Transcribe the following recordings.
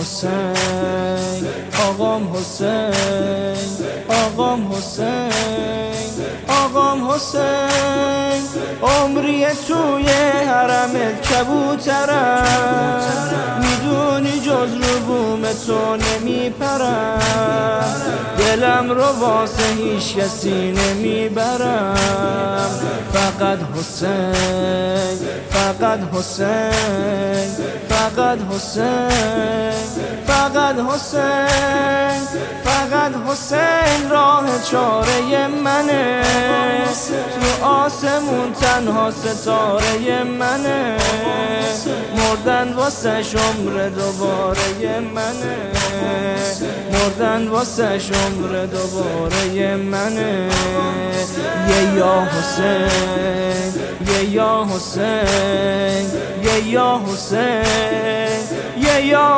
حسین، آقام حسین، آقام حسین، آقام حسین. عمری توی حرمت کبوترم، میدونی جز رو بوم تو نمیپرم، دلم رو واسه هیچ کسی نمیبرم. فقط حسین، فقط حسین، فقط حسین، فقط حسین، فقط حسین. راه چاره منه، تو آسمون تنها ستاره منه، مردن واسه عمر دوباره منه، مردن واسه عمر دوباره منه. یا حسین، یا حسین، یا حسین، یا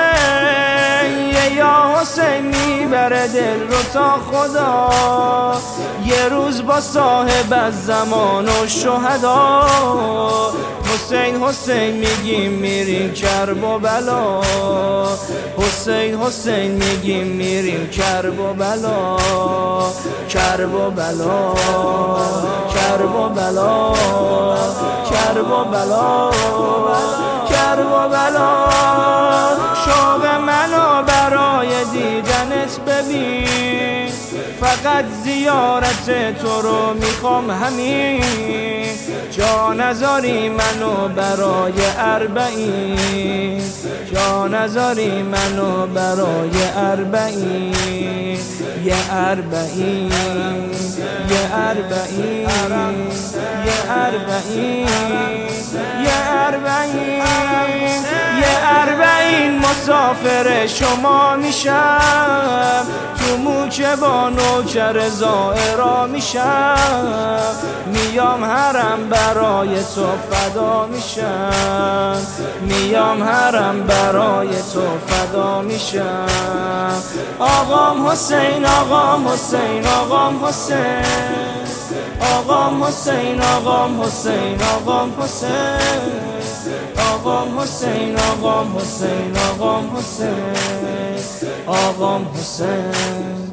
حسین، یا حسین. میبره دل رو تا خدا، یه روز با صاحب از زمان و شهدا. حسین حسین میگیم میریم کرب و بلا، حسین حسین میگیم میریم کرب و بلا، کرب و بلا، کرب و بلا، کرب و بلا، کرب و بلا. شوق منو برای دیدنت ببین، فقط زیارت تو رو میخوام همین. جا نذاری منو برای اربعین، جا نذاری منو برای اربعین. یه اربعین، یه اربعین، یه اربعین، یه اربعین، یه اربعین. مسافر شما میشم، تو موکه با نوکر زائرا میشم، میام حرم برای تو فدا میشم، میام حرم برای تو فدا میشم. آقام حسین، آقام حسین، آقام حسین، آقام حسین، آقام حسین، آقام حسین، آقام حسین، آقام حسین، آقام حسین، آقام حسین.